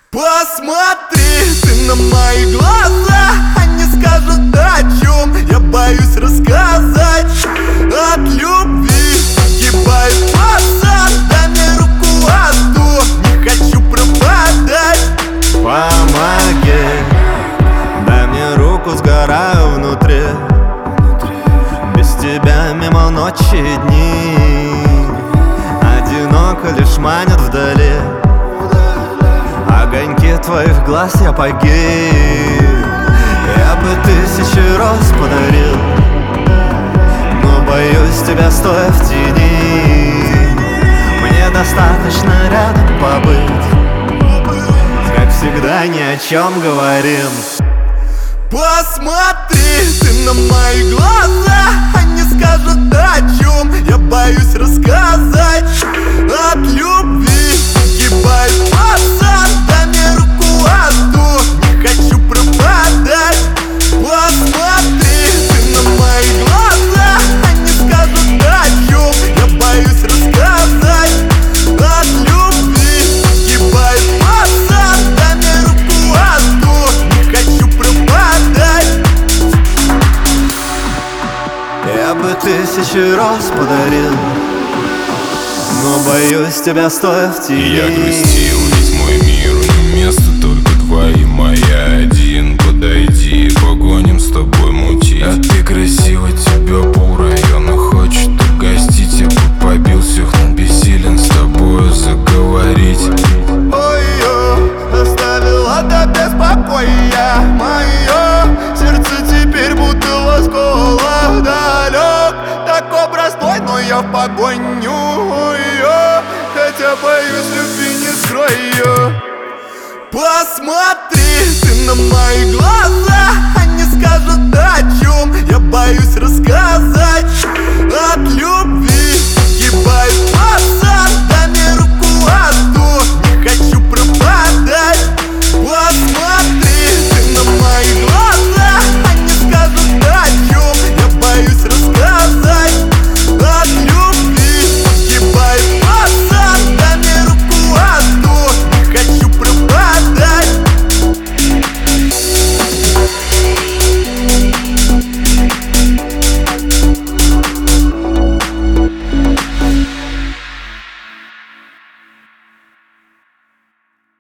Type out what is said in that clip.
Посмотри ты на мои глаза, они скажут, о чем я боюсь рассказать. От любви погибает пацан, дай мне руку, а то не хочу пропадать. Помоги, дай мне руку, сгораю внутри. Без тебя мимо ночи и дни, одиноко лишь манят вдали огоньки твоих глаз, я погиб. Я бы 1000 роз подарил, но боюсь тебя, стоя в тени. Мне достаточно рядом побыть, как всегда ни о чем говорим. Посмотри ты на мои глаза, они скажут, о чем я боюсь рассказать. От любви погибает пацан, дай мне руку, а то не хочу пропадать. Посмотри ты на мои глаза, они скажут, о чем я боюсь рассказать. От любви погибает пацан, дай мне руку, а то не хочу пропадать. Я бы 1000 роз подарил, но боюсь тебя, стоя в тени. Я грустил, ведь мой мир не место, только твои, моя один. Подойди, погоним с тобой мутить. А ты красива, тебя полрайона хочет угостить. Я бы побил всех, но бессилен с тобою заговорить. Ой-ё, оставила до беспокоя мое сердце теперь будто лоскола далек. Такой простой, но я в погоню ее, хотя боюсь любви не скрою. Посмотри ты на мои глаза, они скажут, о чем я боюсь рассказать. От любви